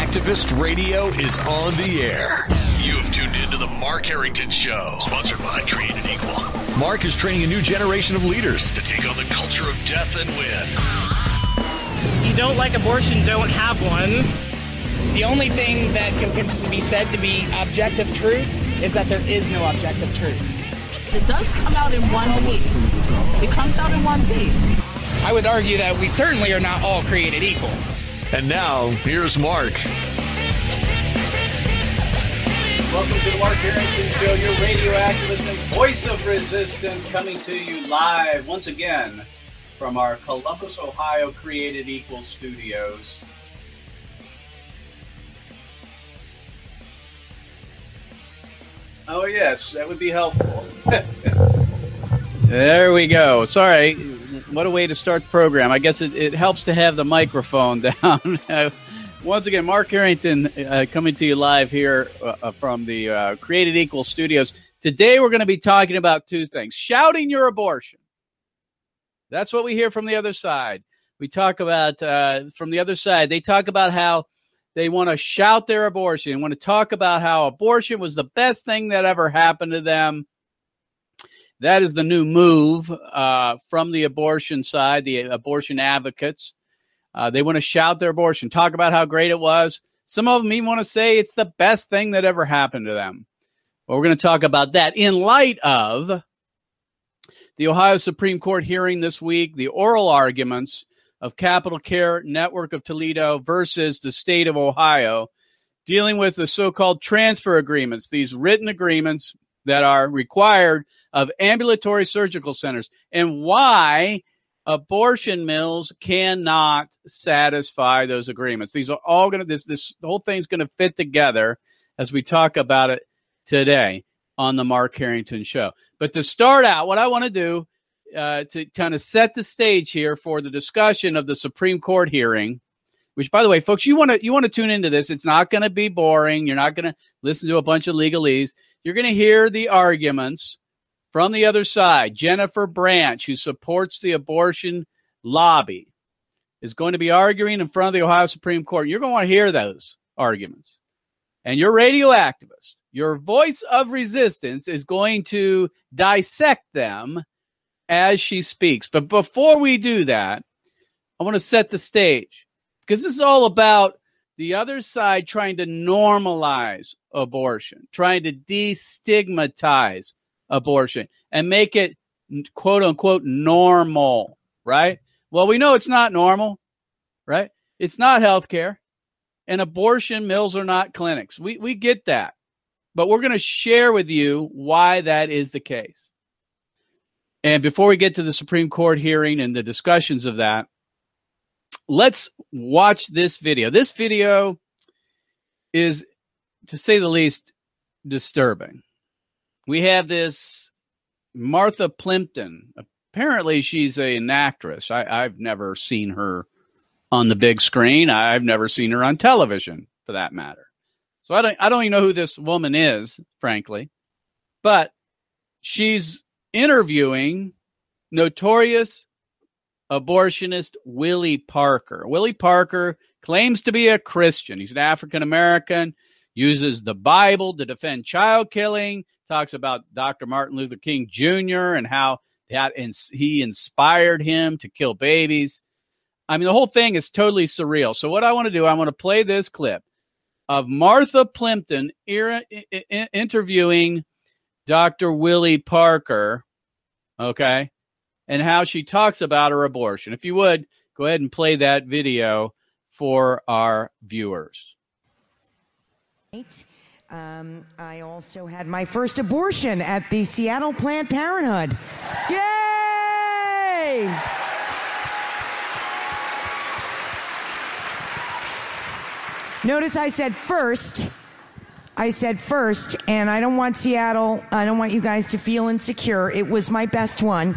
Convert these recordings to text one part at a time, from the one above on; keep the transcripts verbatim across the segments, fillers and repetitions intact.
Activist Radio is on the air. You have tuned into the Mark Harrington Show, sponsored by Created Equal. Mark is training a new generation of leaders to take on the culture of death and win. You don't like abortion, don't have one. The only thing that can be said to be objective truth is that there is no objective truth. It does come out in one piece. It comes out in one piece. I would argue that we certainly are not all created equal. And now, here's Mark. Welcome to the Mark Harrington Show, your radio activist and voice of resistance, coming to you live once again from our Columbus, Ohio Created Equal studios. Oh, yes, that would be helpful. There we go. Sorry, what a way to start the program. I guess it, it helps to have the microphone down. Once again, Mark Harrington uh, coming to you live here uh, from the uh, Created Equal studios. Today we're going to be talking about two things. Shouting your abortion. That's what we hear from the other side. We talk about, uh, from the other side, they talk about how they want to shout their abortion. They want to talk about how abortion was the best thing that ever happened to them. That is the new move uh, from the abortion side, the abortion advocates. Uh, they want to shout their abortion, talk about how great it was. Some of them even want to say it's the best thing that ever happened to them. Well, we're going to talk about that in light of the Ohio Supreme Court hearing this week, the oral arguments of Capital Care Network of Toledo versus the state of Ohio, dealing with the so-called transfer agreements, these written agreements that are required of ambulatory surgical centers, and why abortion mills cannot satisfy those agreements. These are all going to, this, this the whole thing's going to fit together as we talk about it today on the Mark Harrington Show. But to start out, what I want to do uh, to kind of set the stage here for the discussion of the Supreme Court hearing, which, by the way, folks, you want to you want to tune into this. It's not going to be boring. You're not going to listen to a bunch of legalese. You're going to hear the arguments from the other side. Jennifer Branch, who supports the abortion lobby, is going to be arguing in front of the Ohio Supreme Court. You're going to want to hear those arguments. And your radio activist, your voice of resistance, is going to dissect them as she speaks. But before we do that, I want to set the stage, because this is all about the other side trying to normalize abortion, trying to destigmatize abortion and make it quote unquote normal, right? Well, we know it's not normal, right? It's not healthcare, and abortion mills are not clinics. We we get that, but we're going to share with you why that is the case. And before we get to the Supreme Court hearing and the discussions of that, let's watch this video. This video is, to say the least, disturbing. We have this Martha Plimpton. Apparently, she's a, an actress. I, I've never seen her on the big screen. I've never seen her on television, for that matter. So I don't, I don't even know who this woman is, frankly. But she's interviewing notorious abortionist Willie Parker. Willie Parker claims to be a Christian. He's an African-American, uses the Bible to defend child killing, talks about Doctor Martin Luther King Junior and how that ins- he inspired him to kill babies. I mean, the whole thing is totally surreal. So what I want to do, I want to play this clip of Martha Plimpton ir- I- interviewing Doctor Willie Parker, okay, and how she talks about her abortion. If you would, go ahead and play that video for our viewers. Um, I also had my first abortion at the Seattle Planned Parenthood. Yay! Notice I said first. I said first, and I don't want Seattle, I don't want you guys to feel insecure. It was my best one.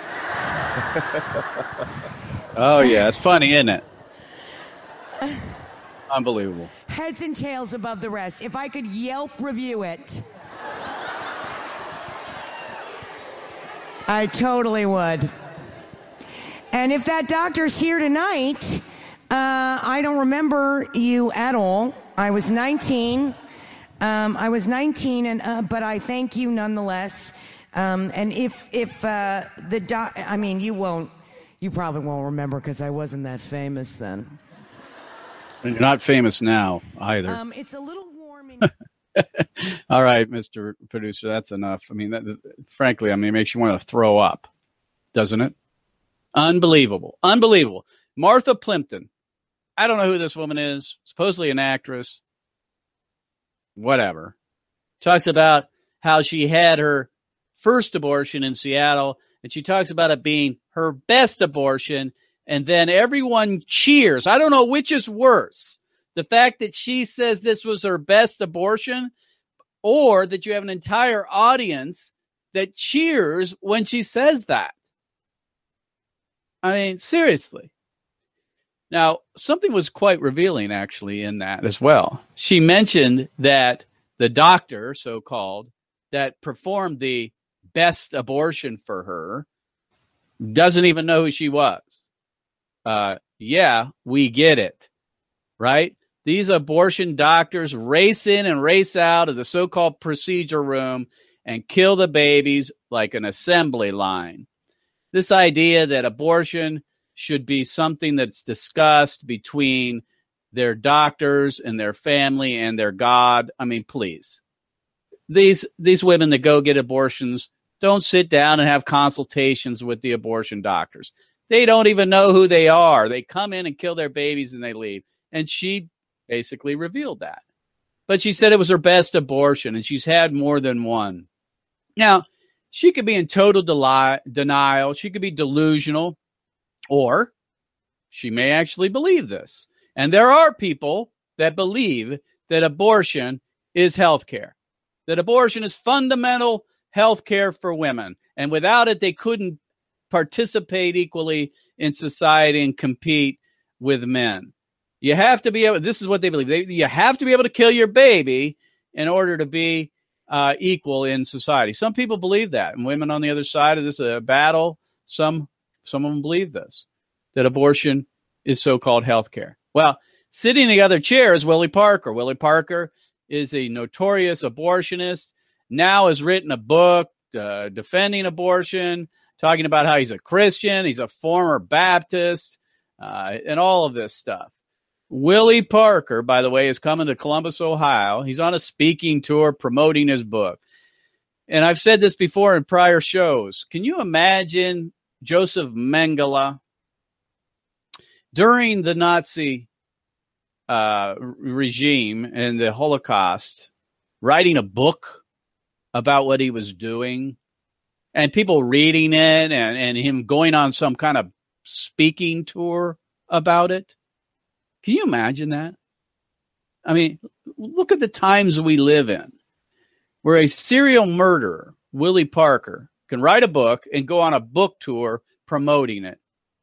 Oh, yeah. It's funny, isn't it? Unbelievable. Heads and tails above the rest. If I could Yelp review it, I totally would. And if that doctor's here tonight, Uh, I don't remember you at all. I was nineteen. Um, I was nineteen, and uh, but I thank you nonetheless. Um, and if if uh, the doc, I mean, you won't, you probably won't remember because I wasn't that famous then. And you're not famous now either. Um, it's a little warm. In- All right, Mister Producer, that's enough. I mean, that, frankly, I mean, it makes you want to throw up, doesn't it? Unbelievable, unbelievable. Martha Plimpton. I don't know who this woman is. Supposedly an actress. Whatever. Talks about how she had her first abortion in Seattle, and she talks about it being her best abortion, and then everyone cheers. I don't know which is worse. The fact that she says this was her best abortion, or that you have an entire audience that cheers when she says that. I mean, seriously. Now, something was quite revealing, actually, in that as well. She mentioned that the doctor, so-called, that performed the best abortion for her doesn't even know who she was. Uh, yeah, we get it, right? These abortion doctors race in and race out of the so-called procedure room and kill the babies like an assembly line. This idea that abortion should be something that's discussed between their doctors and their family and their God. I mean, please. These these women that go get abortions don't sit down and have consultations with the abortion doctors. They don't even know who they are. They come in and kill their babies and they leave. And she basically revealed that. But she said it was her best abortion, and she's had more than one. Now, she could be in total deli- denial. She could be delusional. Or she may actually believe this. And there are people that believe that abortion is health care, that abortion is fundamental health care for women. And without it, they couldn't participate equally in society and compete with men. You have to be able, this is what they believe. They, you have to be able to kill your baby in order to be uh, equal in society. Some people believe that. And women on the other side of this uh, battle, some Some of them believe this, that abortion is so-called health care. Well, sitting in the other chair is Willie Parker. Willie Parker is a notorious abortionist, now has written a book uh, defending abortion, talking about how he's a Christian, he's a former Baptist, uh, and all of this stuff. Willie Parker, by the way, is coming to Columbus, Ohio. He's on a speaking tour promoting his book. And I've said this before in prior shows. Can you imagine Joseph Mengele during the Nazi uh, regime and the Holocaust, writing a book about what he was doing, and people reading it, and, and him going on some kind of speaking tour about it? Can you imagine that? I mean, look at the times we live in, where a serial murderer, Willie Parker, can write a book and go on a book tour promoting it.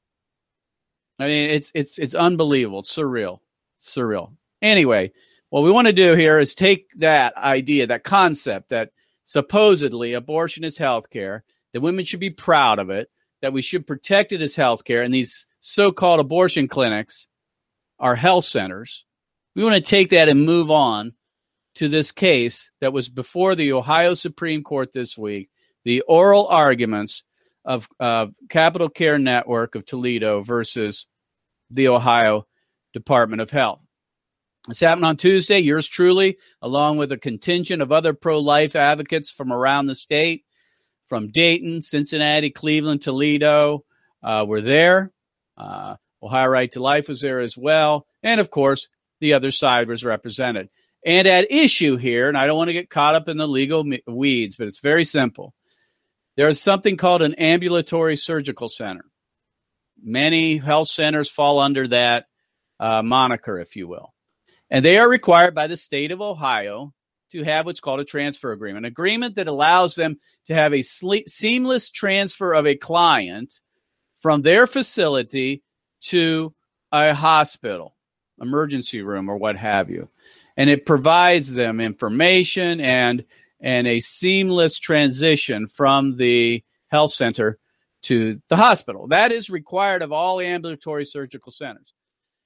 I mean, it's it's it's unbelievable. It's surreal. It's surreal. Anyway, what we want to do here is take that idea, that concept that supposedly abortion is health care, that women should be proud of it, that we should protect it as health care, and these so-called abortion clinics are health centers. We want to take that and move on to this case that was before the Ohio Supreme Court this week, the oral arguments of uh, Capital Care Network of Toledo versus the Ohio Department of Health. This happened on Tuesday. Yours truly, along with a contingent of other pro-life advocates from around the state, from Dayton, Cincinnati, Cleveland, Toledo, uh, were there. Uh, Ohio Right to Life was there as well. And, of course, the other side was represented. And at issue here, and I don't want to get caught up in the legal weeds, but it's very simple. There is something called an ambulatory surgical center. Many health centers fall under that uh, moniker, if you will. And they are required by the state of Ohio to have what's called a transfer agreement, an agreement that allows them to have a sle- seamless transfer of a client from their facility to a hospital, emergency room, or what have you. And it provides them information and and a seamless transition from the health center to the hospital. That is required of all ambulatory surgical centers.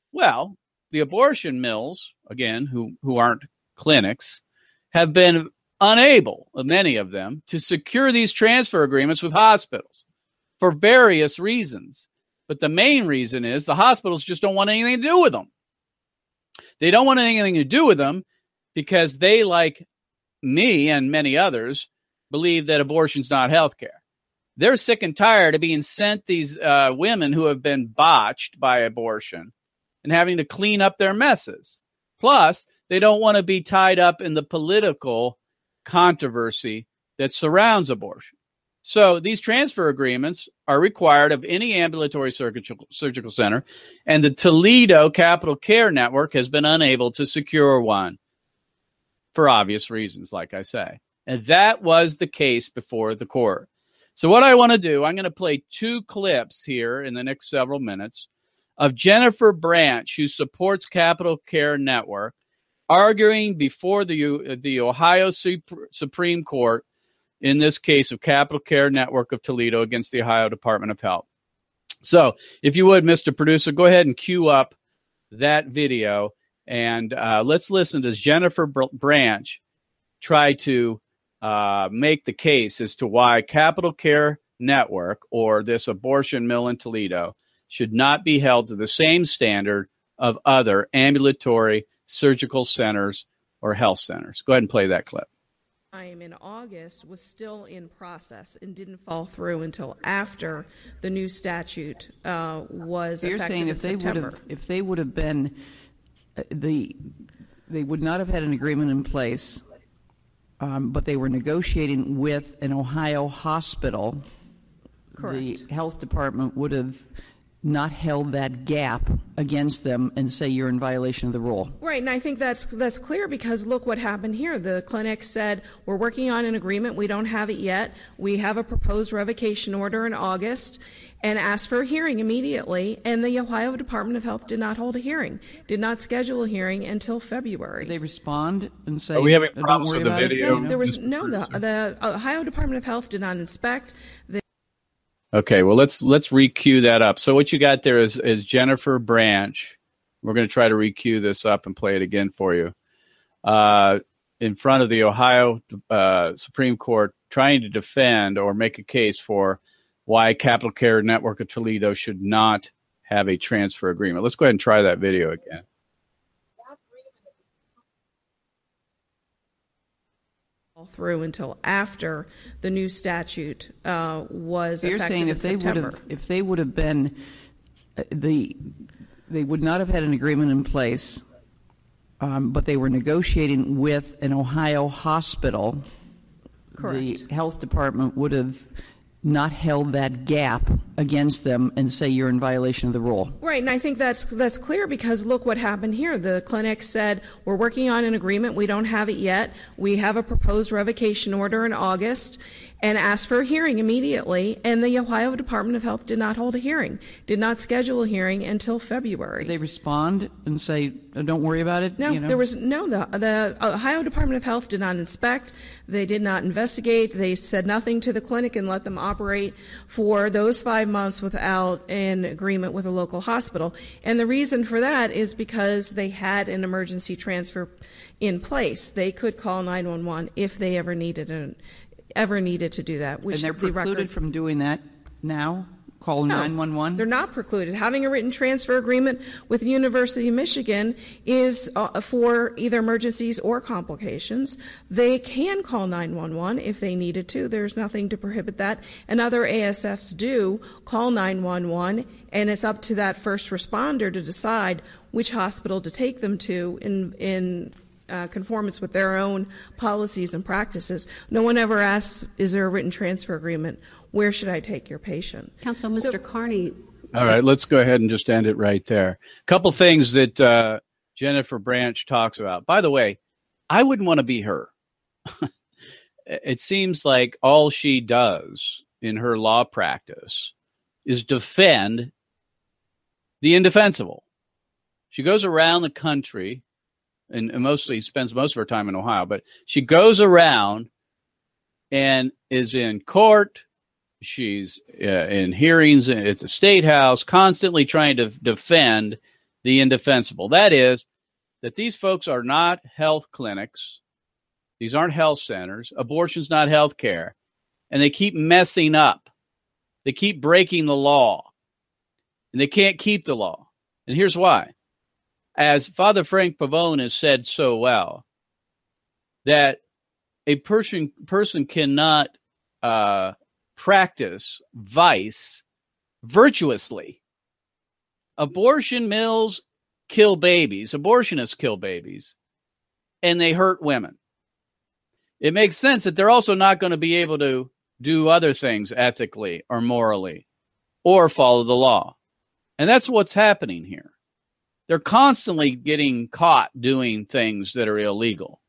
Well, the abortion mills, again, who, who aren't clinics, have been unable, many of them, to secure these transfer agreements with hospitals for various reasons. But the main reason is the hospitals just don't want anything to do with them. They don't want anything to do with them because they, like me and many others, believe that abortion's not health care. They're sick and tired of being sent these uh, women who have been botched by abortion and having to clean up their messes. Plus, they don't want to be tied up in the political controversy that surrounds abortion. So these transfer agreements are required of any ambulatory surgical, surgical center, and the Toledo Capital Care Network has been unable to secure one for obvious reasons, like I say. And that was the case before the court. So what I want to do, I'm going to play two clips here in the next several minutes of Jennifer Branch, who supports Capital Care Network, arguing before the, the Ohio Supreme Court in this case of Capital Care Network of Toledo against the Ohio Department of Health. So if you would, Mister Producer, go ahead and cue up that video, and uh, let's listen to Jennifer Branch try to uh, make the case as to why Capital Care Network, or this abortion mill in Toledo, should not be held to the same standard of other ambulatory surgical centers or health centers. Go ahead and play that clip. Time in August was still in process and didn't fall through until after the new statute uh, was so you're effective saying in if they September. would have if they would have been uh, the they would not have had an agreement in place, um, but they were negotiating with an Ohio hospital. Correct. The health department would have not held that gap against them and say you're in violation of the rule. Right, and I think that's that's clear because look what happened here. The clinic said, we're working on an agreement. We don't have it yet. We have a proposed revocation order in August, and asked for a hearing immediately, and the Ohio Department of Health did not hold a hearing, did not schedule a hearing until February. Did they respond and say, are we having don't problems worry with the about video? it? No, there was no, the, the Ohio Department of Health did not inspect. The Okay, well, let's let's re-cue that up. So what you got there is, is Jennifer Branch. We're going to try to re-cue this up and play it again for you. Uh, in front of the Ohio uh, Supreme Court, trying to defend or make a case for why Capital Care Network of Toledo should not have a transfer agreement. Let's go ahead and try that video again. through until after the new statute uh, was so you're effective saying in if they September. would have if they would have been uh, the they would not have had an agreement in place, um, but they were negotiating with an Ohio hospital. Correct. The health department would have not held that gap against them and say you're in violation of the rule. Right, and I think that's that's clear because look what happened here. The clinic said, we're working on an agreement. We don't have it yet. We have a proposed revocation order in August, and asked for a hearing immediately, and the Ohio Department of Health did not hold a hearing, did not schedule a hearing until February. Did they respond and say, don't worry about it? No, you know? there was no, the, the Ohio Department of Health did not inspect, they did not investigate, they said nothing to the clinic and let them operate for those five months without an agreement with a local hospital. And the reason for that is because they had an emergency transfer in place. They could call nine one one if they ever needed an ever needed to do that. Which and they're the precluded record, from doing that now? Call no, nine one one? They're not precluded. Having a written transfer agreement with the University of Michigan is uh, for either emergencies or complications. They can call nine one one if they needed to. There's nothing to prohibit that. And other A S Fs do call nine one one, and it's up to that first responder to decide which hospital to take them to in in Uh, conformance with their own policies and practices. No one ever asks, is there a written transfer agreement? Where should I take your patient? Counsel, Mister So, Carney. All right, let's go ahead and just end it right there. A couple things that uh, Jennifer Branch talks about. By the way, I wouldn't want to be her. It seems like all she does in her law practice is defend the indefensible. She goes around the country and mostly spends most of her time in Ohio, but she goes around and is in court. She's uh, in hearings at the State House, constantly trying to defend the indefensible. That is, that these folks are not health clinics. These aren't health centers. Abortion's not health care. And they keep messing up. They keep breaking the law. And they can't keep the law. And here's why. As Father Frank Pavone has said so well, that a person person cannot uh, practice vice virtuously. Abortion mills kill babies. Abortionists kill babies. And they hurt women. It makes sense that they're also not going to be able to do other things ethically or morally or follow the law. And that's what's happening here. They're constantly getting caught doing things that are illegal,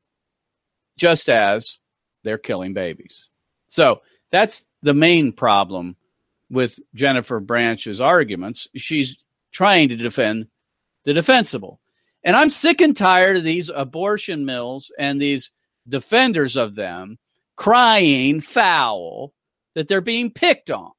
just as they're killing babies. So that's the main problem with Jennifer Branch's arguments. She's trying to defend the defensible. And I'm sick and tired of these abortion mills and these defenders of them crying foul that they're being picked on.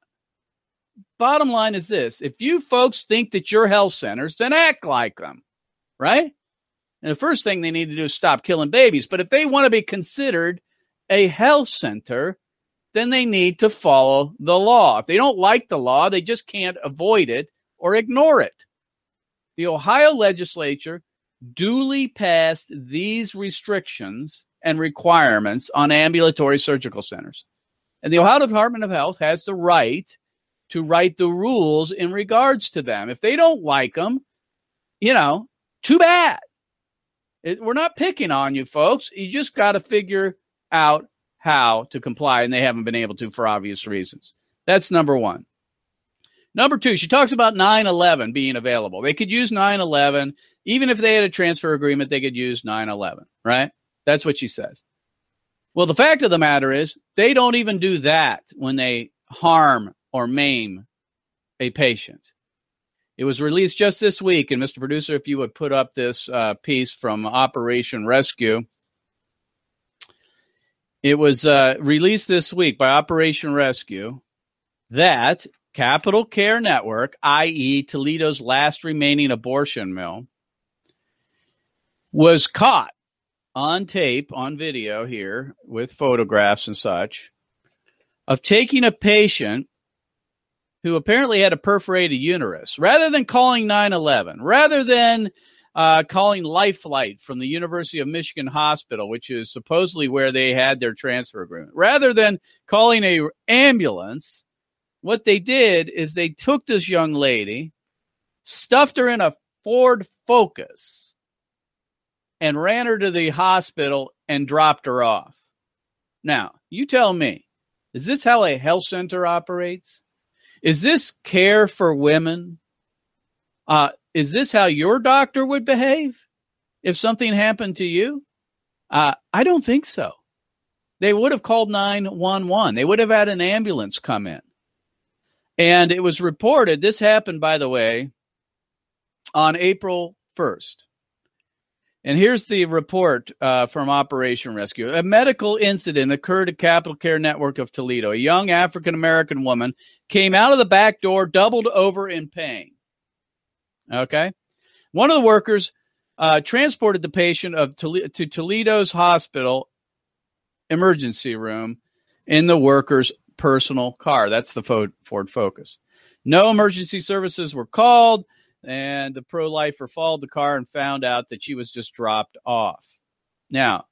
Bottom line is this. If you folks think that you're health centers, then act like them, right? And the first thing they need to do is stop killing babies. But if they want to be considered a health center, then they need to follow the law. If they don't like the law, they just can't avoid it or ignore it. The Ohio legislature duly passed these restrictions and requirements on ambulatory surgical centers. And the Ohio Department of Health has the right to write the rules in regards to them. If they don't like them, you know, too bad. It, we're not picking on you folks. You just got to figure out how to comply, and they haven't been able to for obvious reasons. That's number one. Number two, she talks about nine eleven being available. They could use nine eleven. Even if they had a transfer agreement, they could use nine eleven, right? That's what she says. Well, the fact of the matter is they don't even do that when they harm or maim a patient. It was released just this week, and Mister Producer, if you would put up this uh, piece from Operation Rescue. It was uh, released this week by Operation Rescue that Capital Care Network, that is. Toledo's last remaining abortion mill, was caught on tape, on video here, with photographs and such, of taking a patient who apparently had a perforated uterus. Rather than calling nine eleven, rather than uh, calling Life Flight from the University of Michigan Hospital, which is supposedly where they had their transfer agreement, rather than calling a ambulance, what they did is they took this young lady, stuffed her in a Ford Focus, and ran her to the hospital and dropped her off. Now, you tell me, is this how a health center operates? Is this care for women? Uh, is this how your doctor would behave if something happened to you? Uh, I don't think so. They would have called nine one one. They would have had an ambulance come in. And it was reported, this happened, by the way, on April first. And here's the report uh, from Operation Rescue. A medical incident occurred at Capital Care Network of Toledo. A young African-American woman came out of the back door, doubled over in pain. Okay? One of the workers uh, transported the patient of Tole- to Toledo's hospital emergency room in the worker's personal car. That's the Ford Focus. No emergency services were called. And the pro-lifer followed the car and found out that she was just dropped off. Now,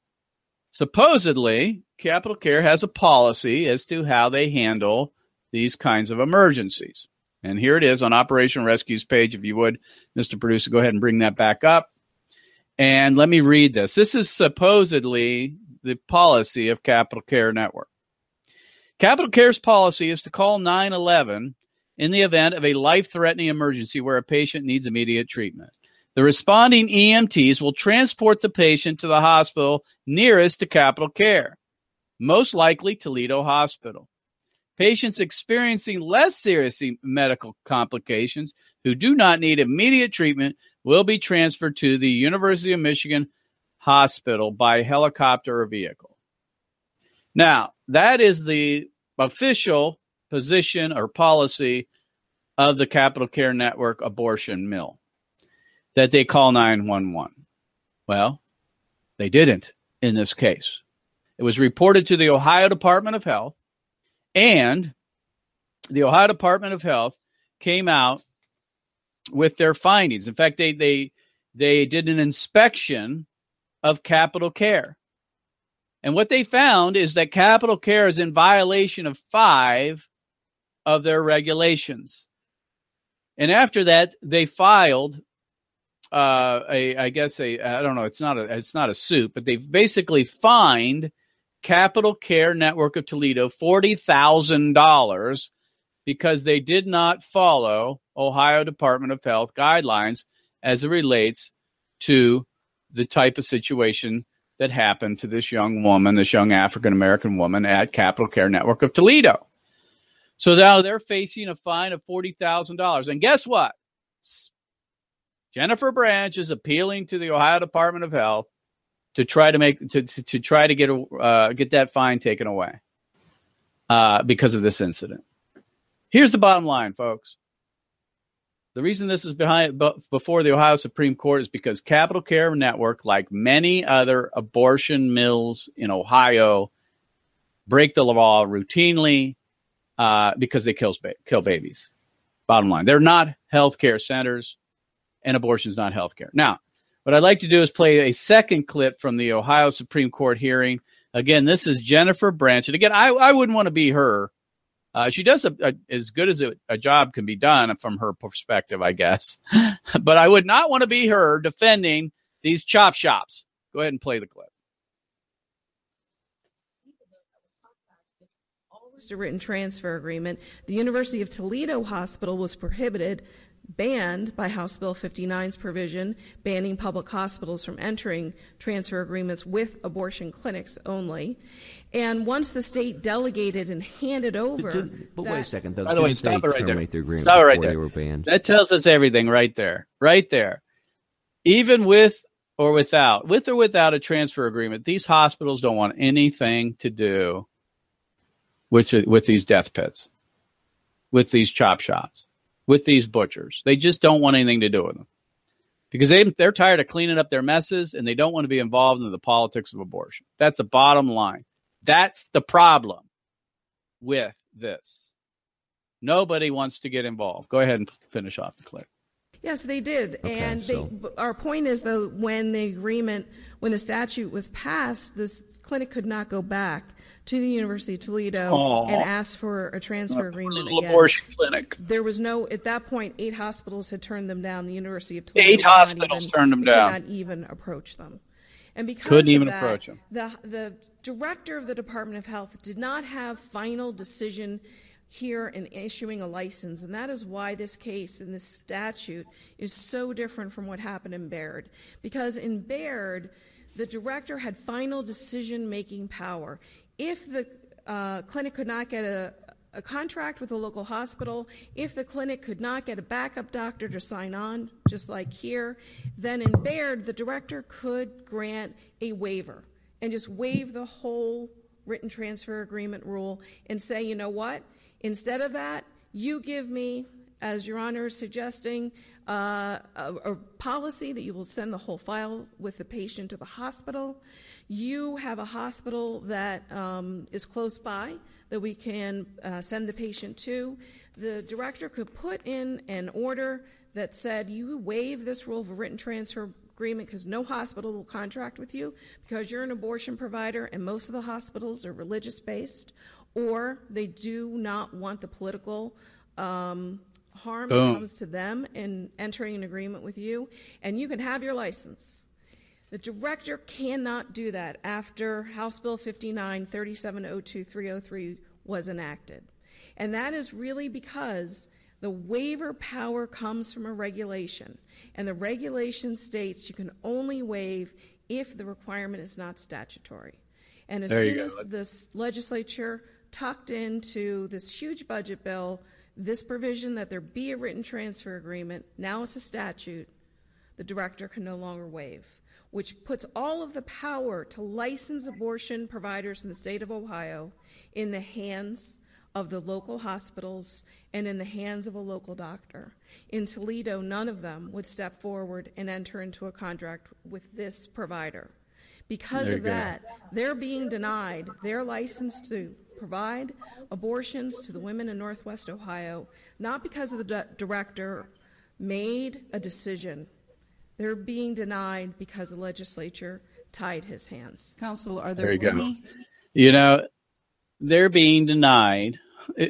supposedly, Capital Care has a policy as to how they handle these kinds of emergencies. And here it is on Operation Rescue's page. If you would, Mister Producer, go ahead and bring that back up. And let me read this. This is supposedly the policy of Capital Care Network. Capital Care's policy is to call nine eleven in the event of a life-threatening emergency where a patient needs immediate treatment. The responding E M Ts will transport the patient to the hospital nearest to Capital Care, most likely Toledo Hospital. Patients experiencing less serious medical complications who do not need immediate treatment will be transferred to the University of Michigan Hospital by helicopter or vehicle. Now, that is the official position or policy of the Capital Care Network abortion mill. that they call nine one one. Well, they didn't in this case. It was reported to the Ohio Department of Health, and the Ohio Department of Health came out with their findings. In fact, they they they did an inspection of Capital Care. And what they found is that Capital Care is in violation of five of their regulations. And after that, they filed uh, a, I guess a, I don't know, it's not a, it's not a suit, but they've basically fined Capital Care Network of Toledo forty thousand dollars because they did not follow Ohio Department of Health guidelines as it relates to the type of situation that happened to this young woman, this young African-American woman at Capital Care Network of Toledo. So now they're facing a fine of forty thousand dollars. And guess what? Jennifer Branch is appealing to the Ohio Department of Health to try to make to to, to try to get a, uh, get that fine taken away uh, because of this incident. Here's the bottom line, folks. The reason this is behind before the Ohio Supreme Court is because Capital Care Network, like many other abortion mills in Ohio, break the law routinely uh, because they kill, kill babies. Bottom line, they're not healthcare centers, and abortion is not healthcare. Now, what I'd like to do is play a second clip from the Ohio Supreme Court hearing. Again, this is Jennifer Branch. And again, I, I wouldn't want to be her. Uh, she does a, a, as good as a, a job can be done from her perspective, I guess. But I would not want to be her defending these chop shops. Go ahead and play the clip. A written transfer agreement. The University of Toledo Hospital was prohibited, banned by House Bill fifty-nine's provision banning public hospitals from entering transfer agreements with abortion clinics only. And once the state delegated and handed over, but, but that, wait a second, though. By the way, stop it right there. The agreement stop it right there. They were banned? That tells us everything right there, right there. Even with or without, with or without a transfer agreement, these hospitals don't want anything to do with with these death pits, with these chop shops, with these butchers. They just don't want anything to do with them because they, they're tired of cleaning up their messes and they don't want to be involved in the politics of abortion. That's the bottom line. That's the problem with this. Nobody wants to get involved. Go ahead and finish off the clip. Yes, they did. Okay, and they, so. our point is, though, when the agreement, when the statute was passed, this clinic could not go back to the University of Toledo Aww. and ask for a transfer A agreement little again. abortion clinic. There was no, at that point, eight hospitals had turned them down. The University of Toledo Eight could not hospitals even, turned them could down. not even approach them. And because Couldn't of even that, approach them. The, the director of the Department of Health did not have final decision here in issuing a license, and that is why this case and this statute is so different from what happened in Baird. Because in Baird, the director had final decision-making power. If the uh, clinic could not get a, a contract with a local hospital, if the clinic could not get a backup doctor to sign on, just like here, then in Baird, the director could grant a waiver and just waive the whole written transfer agreement rule and say, you know what? Instead of that, you give me, as Your Honor is suggesting, uh, a, a policy that you will send the whole file with the patient to the hospital. You have a hospital that um, is close by that we can uh, send the patient to. The director could put in an order that said you waive this rule of a written transfer agreement because no hospital will contract with you because you're an abortion provider and most of the hospitals are religious-based, or they do not want the political um, harm Boom. that comes to them in entering an agreement with you, and you can have your license. The director cannot do that after House Bill fifty-nine, thirty-seven oh two, three oh three was enacted. And that is really because the waiver power comes from a regulation, and the regulation states you can only waive if the requirement is not statutory. And as There you soon go. as this legislature tucked into this huge budget bill this provision that there be a written transfer agreement, now it's a statute, the director can no longer waive, which puts all of the power to license abortion providers in the state of Ohio in the hands of the local hospitals and in the hands of a local doctor. In Toledo, none of them would step forward and enter into a contract with this provider. Because of that, they're being denied their license to provide abortions to the women in Northwest Ohio, not because of the di- director made a decision. They're being denied because the legislature tied his hands. Counsel, are there, there you any? go. You know, they're being denied.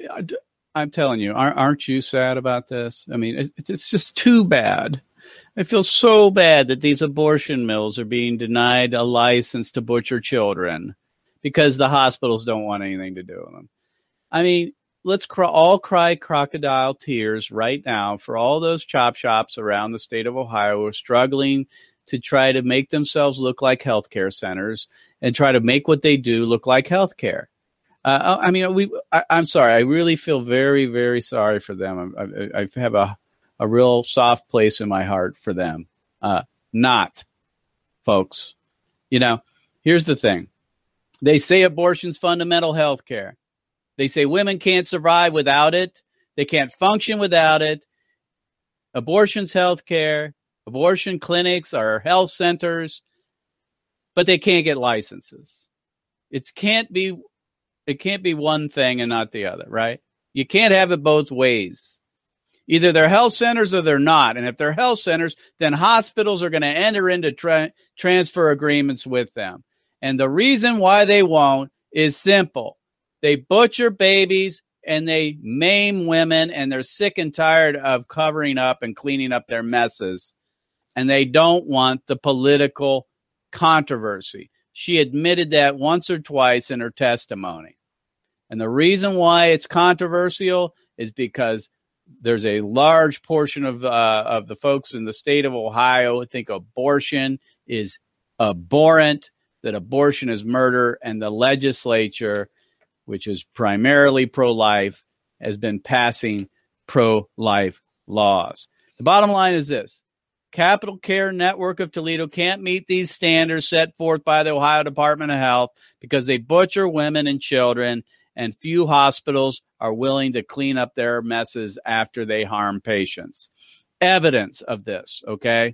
I'm telling you, aren't you sad about this? I mean, it's just too bad. I feel so bad that these abortion mills are being denied a license to butcher children because the hospitals don't want anything to do with them. I mean, let's cry, all cry crocodile tears right now for all those chop shops around the state of Ohio who are struggling to try to make themselves look like healthcare centers and try to make what they do look like healthcare. Uh, I mean, we. I, I'm sorry. I really feel very, very sorry for them. I, I, I have a, a real soft place in my heart for them. Uh, not, folks. You know, here's the thing. They say abortion's fundamental health care. They say women can't survive without it. They can't function without it. Abortion's health care. Abortion clinics are health centers, but they can't get licenses. It can't be. It can't be one thing and not the other, right? You can't have it both ways. Either they're health centers or they're not. And if they're health centers, then hospitals are going to enter into tra- transfer agreements with them. And the reason why they won't is simple. They butcher babies and they maim women, and they're sick and tired of covering up and cleaning up their messes. And they don't want the political controversy. She admitted that once or twice in her testimony. And the reason why it's controversial is because there's a large portion of uh, of the folks in the state of Ohio who think abortion is abhorrent, that abortion is murder, and the legislature, which is primarily pro-life, has been passing pro-life laws. The bottom line is this. Capital Care Network of Toledo can't meet these standards set forth by the Ohio Department of Health because they butcher women and children, and few hospitals are willing to clean up their messes after they harm patients. Evidence of this, okay?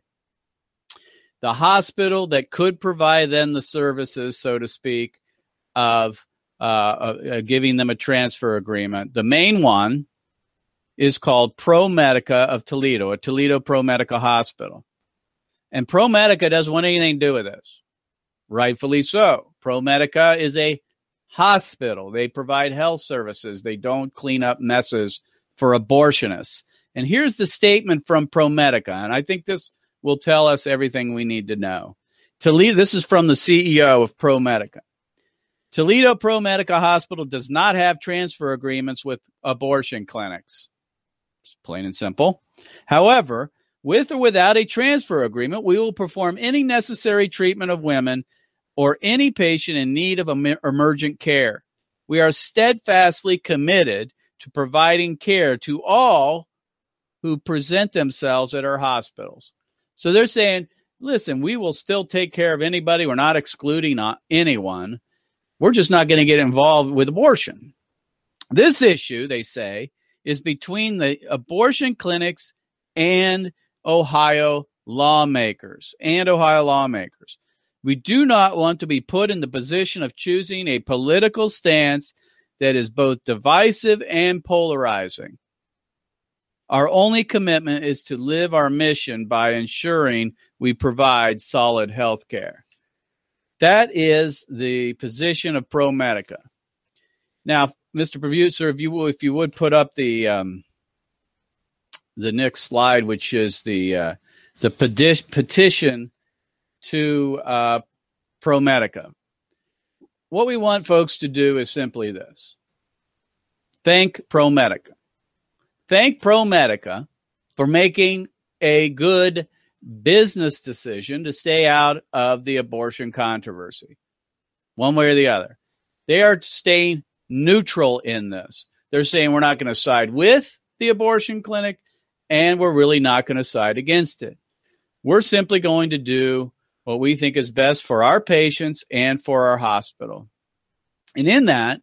The hospital that could provide them the services, so to speak, of uh, uh, giving them a transfer agreement, the main one is called ProMedica of Toledo, a Toledo ProMedica hospital. And ProMedica doesn't want anything to do with this. Rightfully so. ProMedica is a hospital. They provide health services. They don't clean up messes for abortionists. And here's the statement from ProMedica, and I think this will tell us everything we need to know. Toledo, this is from the C E O of ProMedica. Toledo ProMedica Hospital does not have transfer agreements with abortion clinics. It's plain and simple. However, with or without a transfer agreement, we will perform any necessary treatment of women or any patient in need of em- emergent care. We are steadfastly committed to providing care to all who present themselves at our hospitals. So they're saying, listen, we will still take care of anybody. We're not excluding anyone. We're just not going to get involved with abortion. This issue, they say, is between the abortion clinics and Ohio lawmakers and Ohio lawmakers. We do not want to be put in the position of choosing a political stance that is both divisive and polarizing. Our only commitment is to live our mission by ensuring we provide solid health care. That is the position of ProMedica. Now, Mister Producer, if you if you would put up the um, the next slide, which is the uh, the peti- petition to uh, ProMedica. What we want folks to do is simply this. Thank ProMedica. Thank ProMedica for making a good business decision to stay out of the abortion controversy, one way or the other. They are staying neutral in this. They're saying we're not going to side with the abortion clinic, and we're really not going to side against it. We're simply going to do what we think is best for our patients and for our hospital. And in that,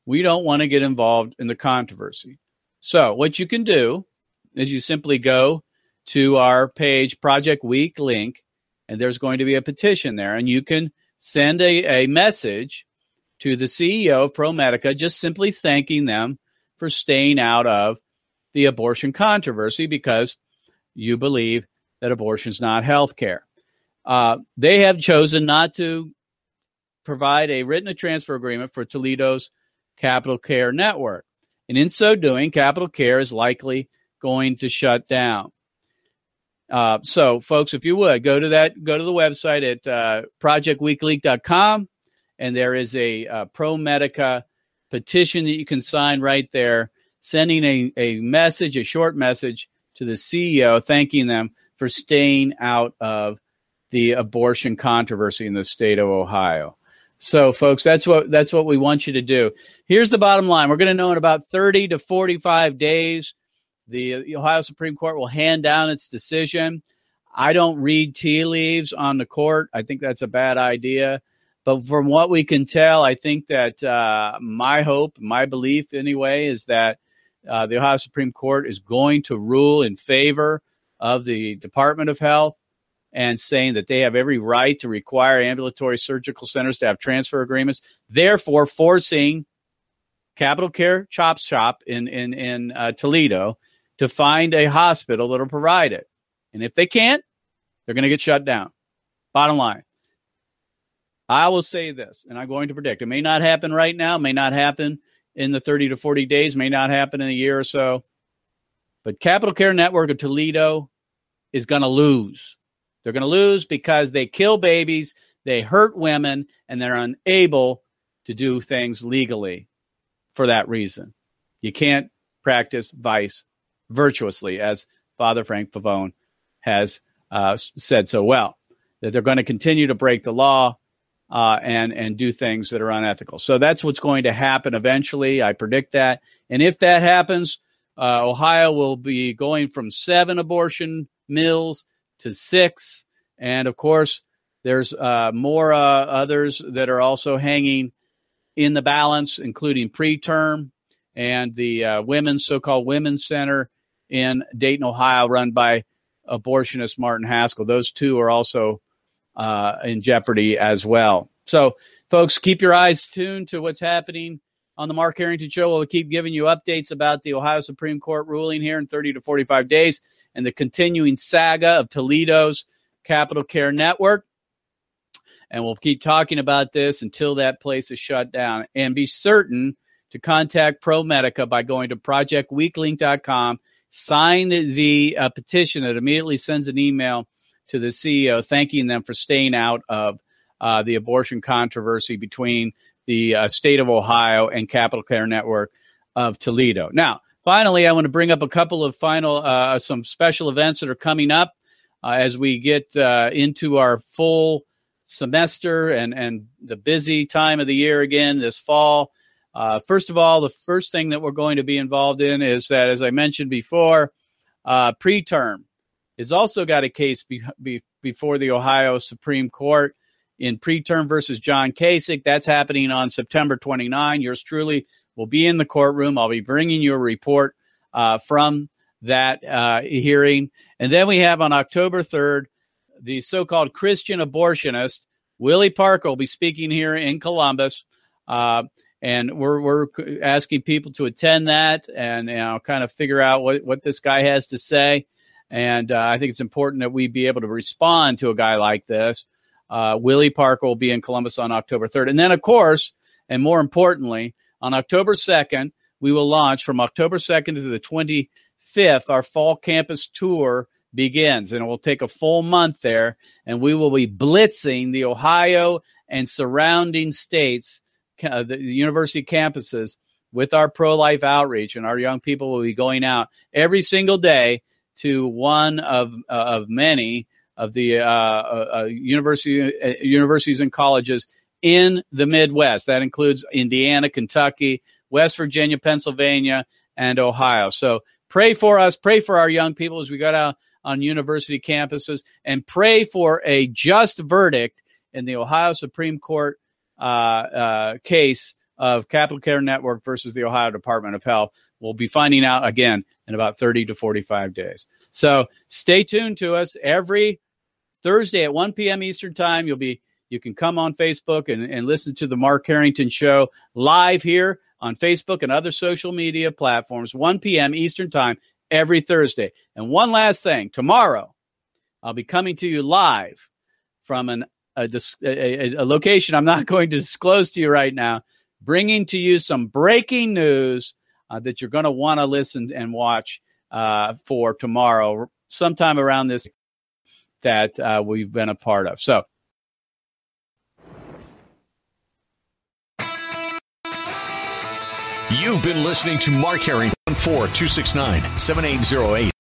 We don't want to get involved in the controversy. So what you can do is you simply go to our page, Project Week link, and there's going to be a petition there. And you can send a, a message to the C E O of ProMedica, just simply thanking them for staying out of the abortion controversy because you believe that abortion is not health care. Uh, they have chosen not to provide a written transfer agreement for Toledo's Capital Care Network. And in so doing, Capital Care is likely going to shut down. Uh, so, folks, if you would, go to that, go to the website at uh, project week link dot com, and there is a uh, ProMedica petition that you can sign right there, sending a, a message, a short message to the C E O, thanking them for staying out of the abortion controversy in the state of Ohio. So, folks, that's what that's what we want you to do. Here's the bottom line. We're going to know in about thirty to forty-five days, the Ohio Supreme Court will hand down its decision. I don't read tea leaves on the court. I think that's a bad idea. But from what we can tell, I think that uh, my hope, my belief anyway, is that uh, the Ohio Supreme Court is going to rule in favor of the Department of Health and saying that they have every right to require ambulatory surgical centers to have transfer agreements, therefore forcing Capital Care Chop Shop in, in, in uh, Toledo to find a hospital that will provide it. And if they can't, they're going to get shut down. Bottom line. I will say this, and I'm going to predict. It may not happen right now, may not happen in the thirty to forty days, may not happen in a year or so. But Capital Care Network of Toledo is going to lose. They're going to lose because they kill babies, they hurt women, and they're unable to do things legally for that reason. You can't practice vice virtuously, as Father Frank Pavone has uh, said so well, that they're going to continue to break the law uh, and, and do things that are unethical. So that's what's going to happen eventually. I predict that. And if that happens, uh, Ohio will be going from seven abortion mills to six. And of course, there's uh, more uh, others that are also hanging in the balance, including preterm and the uh, women's so-called women's center in Dayton, Ohio, run by abortionist Martin Haskell. Those two are also uh, in jeopardy as well. So, folks, keep your eyes tuned to what's happening on the Mark Harrington Show. We'll keep giving you updates about the Ohio Supreme Court ruling here in thirty to forty-five days and the continuing saga of Toledo's Capital Care Network. And we'll keep talking about this until that place is shut down. And be certain to contact ProMedica by going to project week link dot com. Sign the uh, petition that immediately sends an email to the C E O thanking them for staying out of uh, the abortion controversy between the uh, state of Ohio and Capital Care Network of Toledo. Now, finally, I want to bring up a couple of final, uh, some special events that are coming up uh, as we get uh, into our full semester and, and the busy time of the year again this fall. Uh, first of all, the first thing that we're going to be involved in is that, as I mentioned before, uh, preterm has also got a case be, be, before the Ohio Supreme Court in preterm versus John Kasich. That's happening on September twenty-ninth. Yours truly will be in the courtroom. I'll be bringing you a report uh, from that uh, hearing. And then we have on October third, the so-called Christian abortionist, Willie Parker, will be speaking here in Columbus. Uh, and we're we're asking people to attend that and, you know, kind of figure out what, what this guy has to say. And uh, I think it's important that we be able to respond to a guy like this. Uh, Willie Parker will be in Columbus on October third. And then, of course, and more importantly, on October second, we will launch from October second to the twenty-fifth, our fall campus tour begins, and it will take a full month there, and we will be blitzing the Ohio and surrounding states, uh, the university campuses, with our pro-life outreach, and our young people will be going out every single day to one of uh, of many of the uh, uh, university uh, universities and colleges in the Midwest. That includes Indiana, Kentucky, West Virginia, Pennsylvania, and Ohio. So pray for us, pray for our young people as we go out on university campuses, and pray for a just verdict in the Ohio Supreme Court uh, uh, case of Capital Care Network versus the Ohio Department of Health. We'll be finding out again in about thirty to forty-five days. So stay tuned to us every Thursday at one p.m. Eastern Time. You'll be you can come on Facebook and, and listen to the Mark Harrington Show live here on Facebook and other social media platforms, one p.m. Eastern Time every Thursday. And one last thing, tomorrow I'll be coming to you live from an, a, a, a location I'm not going to disclose to you right now, bringing to you some breaking news uh, that you're going to want to listen and watch uh, for tomorrow, sometime around this that uh, we've been a part of. So. You've been listening to Mark Harrington, four two six nine, seven eight zero eight.